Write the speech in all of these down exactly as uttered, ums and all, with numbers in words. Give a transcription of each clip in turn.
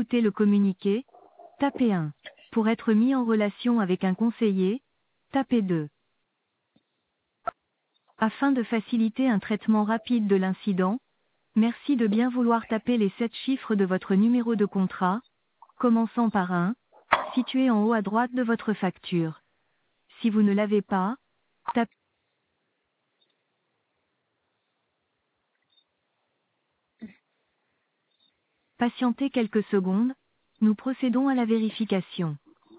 écouter le communiqué, tapez un. Pour être mis en relation avec un conseiller, tapez deux. Afin de faciliter un traitement rapide de l'incident, merci de bien vouloir taper les sept chiffres de votre numéro de contrat, commençant par un, situé en haut à droite de votre facture. Si vous ne l'avez pas, tapez. Patientez quelques secondes, nous procédons à la vérification.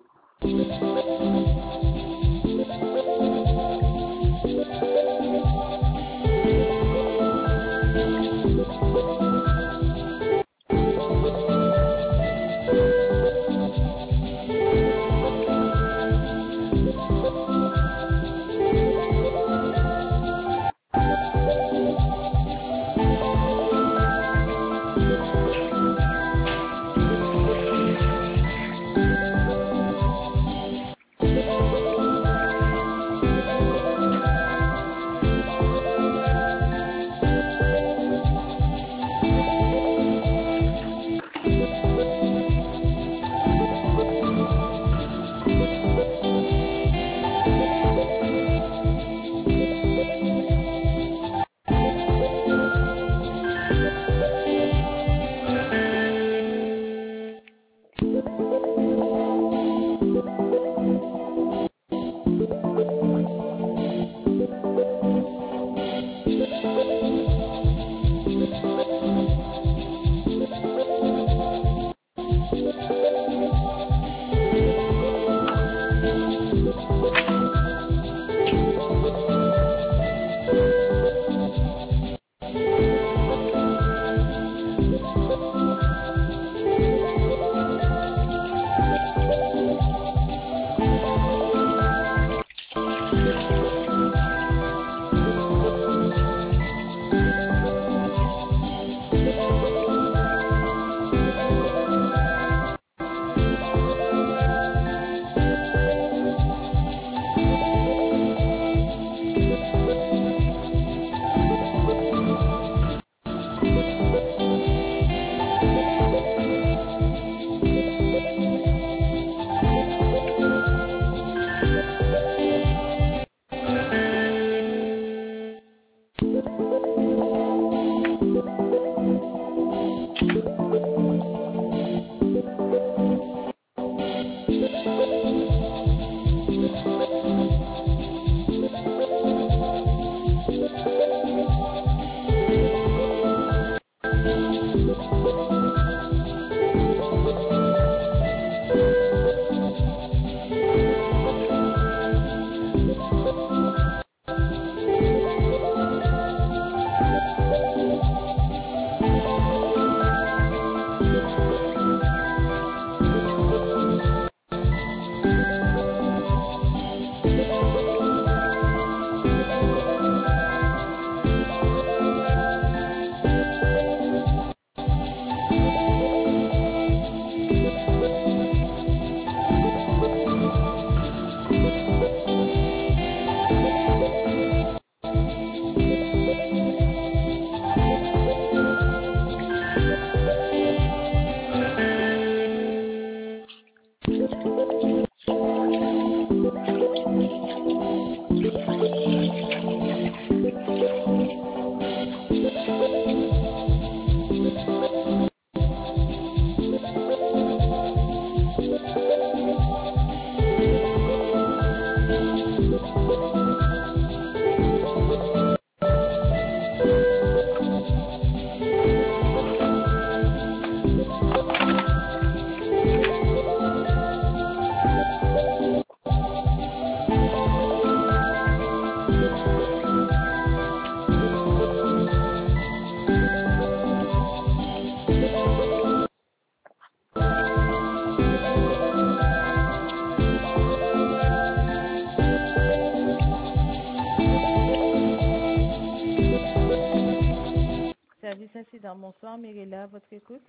Service incident, bonsoir, Mirella, votre écoute.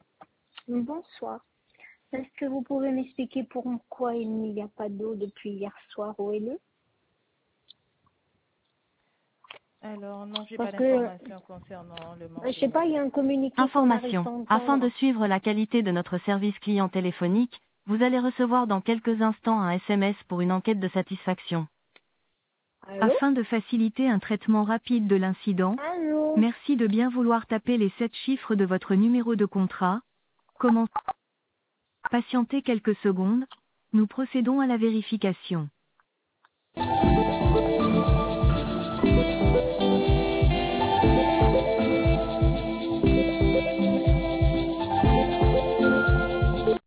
Bonsoir. Est-ce que vous pouvez m'expliquer pourquoi il n'y a pas d'eau depuis hier soir au L E? Alors, non, j'ai Parce pas que, euh, d'informations concernant le je sais mensuel. pas, il y a un communiqué qu'on Information. n'arrive pas à Afin de entendre. suivre la qualité de notre service client téléphonique, vous allez recevoir dans quelques instants un S M S pour une enquête de satisfaction. Allô? Afin de faciliter un traitement rapide de l'incident, Allô? merci de bien vouloir taper les sept chiffres de votre numéro de contrat. Comment patienter quelques secondes? Nous procédons à la vérification.